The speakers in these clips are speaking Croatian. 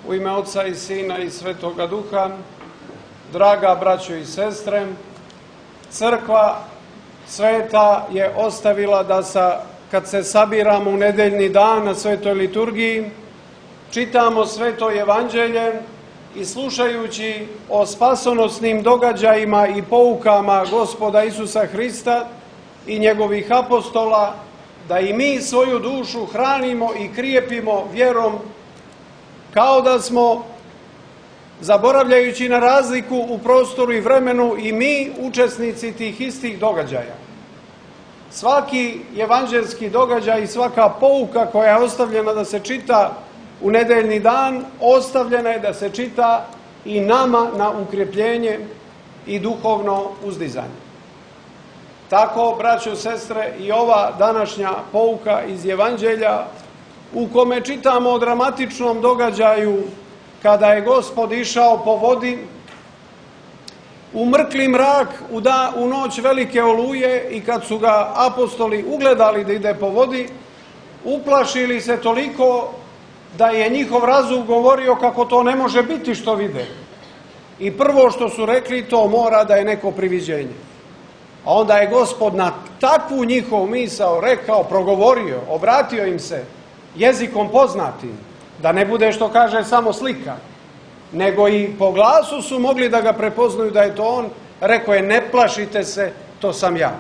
U ime Oca i Sina i Svetoga Duha, draga braćo i sestre, crkva sveta je ostavila da kad se sabiramo u nedeljni dan na svetoj liturgiji, čitamo sveto evanđelje i slušajući o spasonosnim događajima i poukama Gospoda Isusa Hrista i njegovih apostola, da i mi svoju dušu hranimo i krijepimo vjerom, kao da smo, zaboravljajući na razliku u prostoru i vremenu, i mi učesnici tih istih događaja. Svaki evanđelski događaj i svaka pouka koja je ostavljena da se čita u nedeljni dan, ostavljena je da se čita i nama na ukrepljenje i duhovno uzdizanje. Tako, braćo, sestre, i ova današnja pouka iz evanđelja, u kome čitamo o dramatičnom događaju kada je Gospod išao po vodi u mrkli mrak u noć velike oluje, i kad su ga apostoli ugledali da ide po vodi, uplašili se toliko da je njihov razum govorio kako to ne može biti što vide. I prvo što su rekli, to mora da je neko priviđenje. A onda je Gospod na takvu njihovu misao rekao, progovorio, obratio im se jezikom poznatim, da ne bude što kaže samo slika, nego i po glasu su mogli da ga prepoznaju da je to on. Rekao je, ne plašite se, to sam ja.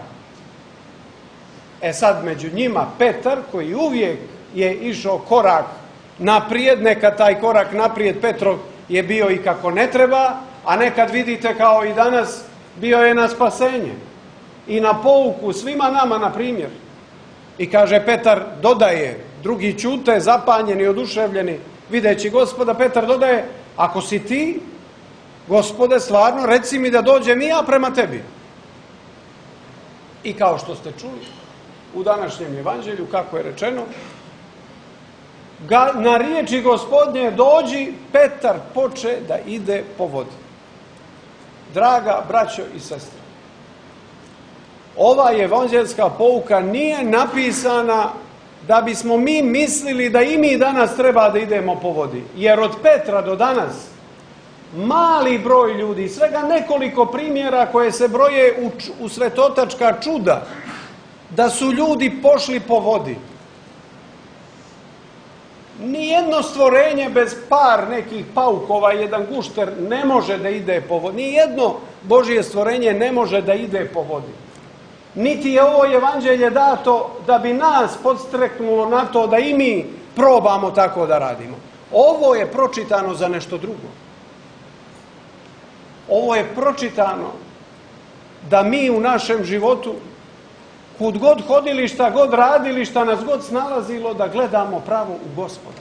Sad među njima Petar, koji uvijek je išao korak naprijed, nekad taj korak naprijed Petrov je bio i kako ne treba, a nekad, vidite, kao i danas, bio je na spasenje i na pouku svima nama, na primjer. I kaže Petar, dodaje, drugi ćute, zapanjeni, oduševljeni, videći Gospoda, Petar dodaje, ako si ti, Gospode, stvarno, reci mi da dođem i ja prema tebi. I kao što ste čuli u današnjem evanđelju, kako je rečeno, na riječi Gospodnje dođi, Petar poče da ide po vodi. Draga braćo i sestre, ova evanđelska pouka nije napisana da bismo mi mislili da i mi danas treba da idemo po vodi. Jer od Petra do danas mali broj ljudi, svega nekoliko primjera koje se broje u svetotačka čuda, da su ljudi pošli po vodi. Nijedno stvorenje bez par nekih paukova, jedan gušter, ne može da ide po vodi. Nijedno Božje stvorenje ne može da ide po vodi. Niti je ovo evanđelje dato da bi nas podstreknulo na to da i mi probamo tako da radimo. Ovo je pročitano za nešto drugo. Ovo je pročitano da mi u našem životu, kud god hodili, šta god radili, šta nas god snalazilo, da gledamo pravo u Gospoda.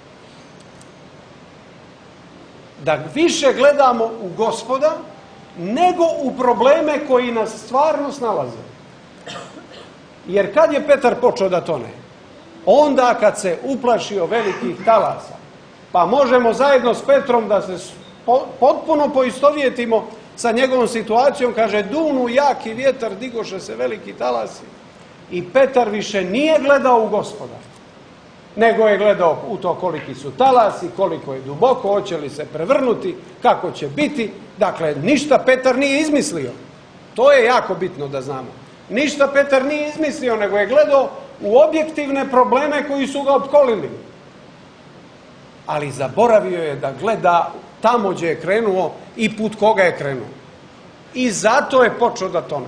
Da više gledamo u Gospoda nego u probleme koji nas stvarno snalaze. Jer kad je Petar počeo da tone? Onda kad se uplašio velikih talasa. Pa možemo zajedno s Petrom da se potpuno poistovjetimo sa njegovom situacijom. Kaže, dunu jaki vjetar, digoše se veliki talasi. I Petar više nije gledao u Gospoda, nego je gledao u to koliki su talasi, koliko je duboko, hoće li se prevrnuti, kako će biti. Dakle, ništa Petar nije izmislio. To je jako bitno da znamo. Ništa Petar nije izmislio, nego je gledao u objektivne probleme koji su ga opkolili. Ali zaboravio je da gleda tamo gdje je krenuo i put koga je krenuo. I zato je počeo da tone.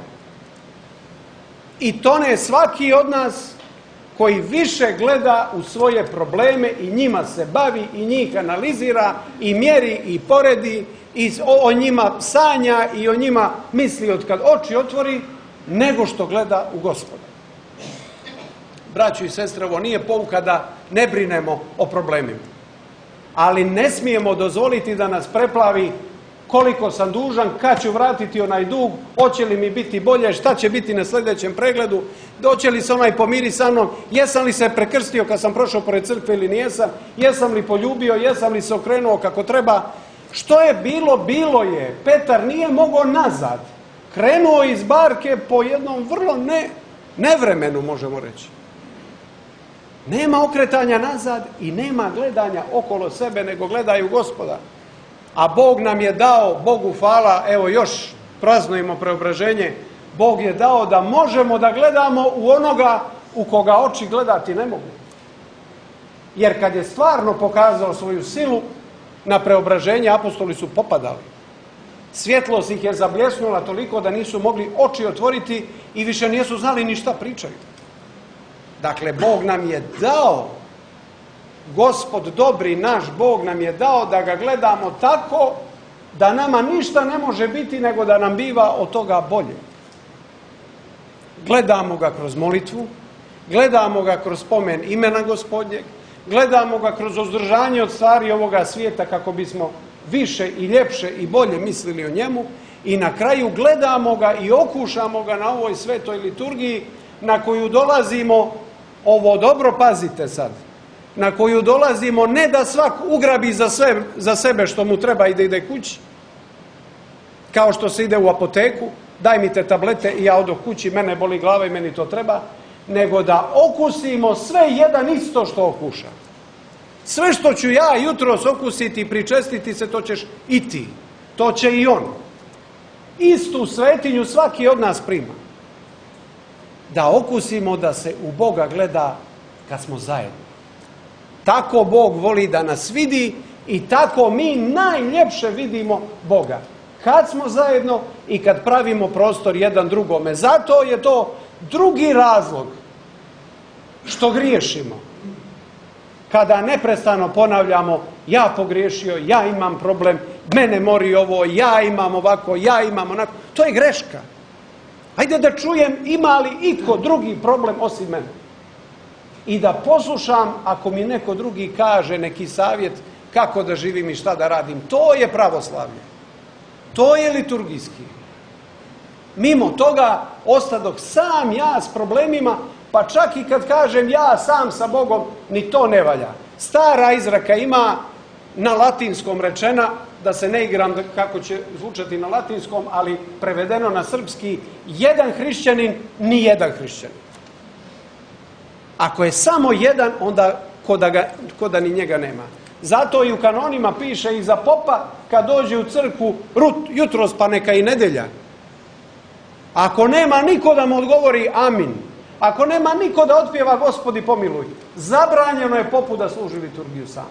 I tone svaki od nas koji više gleda u svoje probleme i njima se bavi i njih analizira i mjeri i poredi i o njima sanja i o njima misli od kad oči otvori, nego što gleda u Gospoda. Braćo i sestre, ovo nije pouka da ne brinemo o problemima. Ali ne smijemo dozvoliti da nas preplavi koliko sam dužan, kad ću vratiti onaj dug, hoće li mi biti bolje, šta će biti na sljedećem pregledu, hoće li se onaj pomiri sa mnom, jesam li se prekrstio kad sam prošao pored crkve ili nijesam, jesam li poljubio, jesam li se okrenuo kako treba. Što je bilo, bilo je. Petar nije mogao nazad. Krenuo iz barke po jednom vrlo nevremenu, možemo reći. Nema okretanja nazad i nema gledanja okolo sebe, nego gledaju Gospoda. A Bog nam je dao, Bogu hvala, evo još praznujemo preobraženje, Bog je dao da možemo da gledamo u onoga u koga oči gledati ne mogu. Jer kad je stvarno pokazao svoju silu, na preobraženje apostoli su popadali. Svjetlost ih je zabljesnula toliko da nisu mogli oči otvoriti i više nisu znali ni šta pričaju. Dakle, Bog nam je dao, Gospod dobri naš Bog nam je dao da ga gledamo tako da nama ništa ne može biti nego da nam biva od toga bolje. Gledamo ga kroz molitvu, gledamo ga kroz spomen imena Gospodnjeg, gledamo ga kroz uzdržanje od stvari ovoga svijeta kako bismo više i ljepše i bolje mislili o njemu i na kraju gledamo ga i okušamo ga na ovoj svetoj liturgiji na koju dolazimo, ovo dobro pazite sad, na koju dolazimo ne da svak ugrabi za sebe što mu treba i da ide kući, kao što se ide u apoteku, daj mi te tablete i ja odoh kući, mene boli glava i meni to treba, nego da okusimo sve jedan isto što okuša. Sve što ću ja jutros okusiti i pričestiti se, to ćeš i ti. To će i on. Istu svetinju svaki od nas prima. Da okusimo da se u Boga gleda kad smo zajedno. Tako Bog voli da nas vidi i tako mi najljepše vidimo Boga. Kad smo zajedno i kad pravimo prostor jedan drugome. Zato je to drugi razlog što griješimo. Kada neprestano ponavljamo, ja pogriješio, ja imam problem, mene mori ovo, ja imam ovako, ja imam onako. To je greška. Hajde da čujem ima li iko drugi problem osim mene. I da poslušam ako mi neko drugi kaže neki savjet kako da živim i šta da radim. To je pravoslavlje. To je liturgijski. Mimo toga ostadok sam ja s problemima, pa čak i kad kažem ja sam sa Bogom, ni to ne valja. Stara izreka ima na latinskom rečena, da se ne igram kako će zvučati na latinskom, ali prevedeno na srpski, jedan hrišćanin, ni jedan hrišćanin. Ako je samo jedan, onda ko da ni njega nema. Zato i u kanonima piše i za popa, kad dođe u crkvu jutros pa neka i nedelja. Ako nema niko da mu odgovori amin, ako nema niko da otpjeva Gospodi pomiluj, zabranjeno je popu da služi liturgiju sam.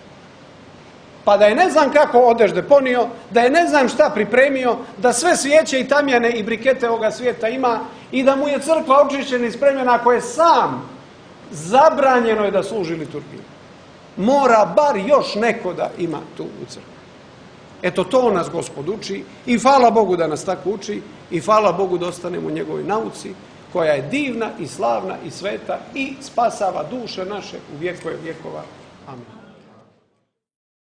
Pa da je ne znam kako odeš deponio, da je ne znam šta pripremio, da sve svijeće i tamjane i brikete ovoga svijeta ima i da mu je crkva očišćena i spremljena, ako je sam, zabranjeno je da služi liturgiju. Mora bar još neko da ima tu u crkvi. Eto, to nas Gospod uči i hvala Bogu da nas tako uči i hvala Bogu da ostanemo u njegovoj nauci koja je divna i slavna i sveta i spasava duše naše u vjekove vjekova. Amen.